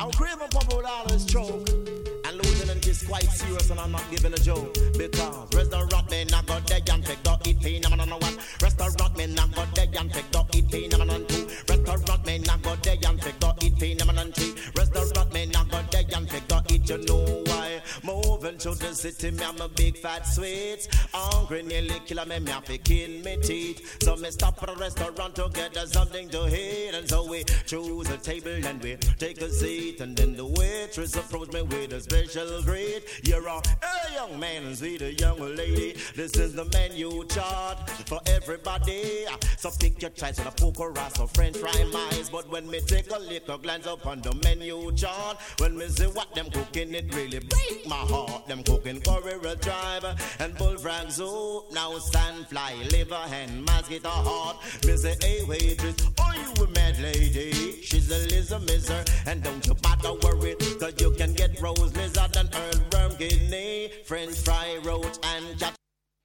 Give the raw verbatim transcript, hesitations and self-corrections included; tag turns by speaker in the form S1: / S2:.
S1: I'll crave a couple dollars choke. And lieutenant is quite serious and I'm not giving a joke. Because restaurant men not got there and take the eat pain I'm on one. Restaurant men not got there and take the eat pain I'm on two. Restaurant men not got there and take the eat pain I'm on three. Restaurant men not got there and take the eat, you know why. Moving to the city, me I'm a big fat sweet. Hungry nearly kill me, me have to kill me teeth. So me stop at a restaurant to get us something to eat. And so we choose a table and we take a seat. And then the waitress approach me with a special greet. You're a hey, young man and sweet a young lady. This is the menu chart for everybody. So pick your choice of a pork or rice or french fry mice. But when me take a little glance up on the menu chart, when me see what them cooking, it really break my heart. Them cooking curry red tribe and bullfrog soup. Now sandfly, liver and mosquito heart. Me say, hey waitress, are you a mad lady? She's a lizard miser, and don't you bother worry, cause you can get rose lizard and earl worm kidney, french fry roach and chat.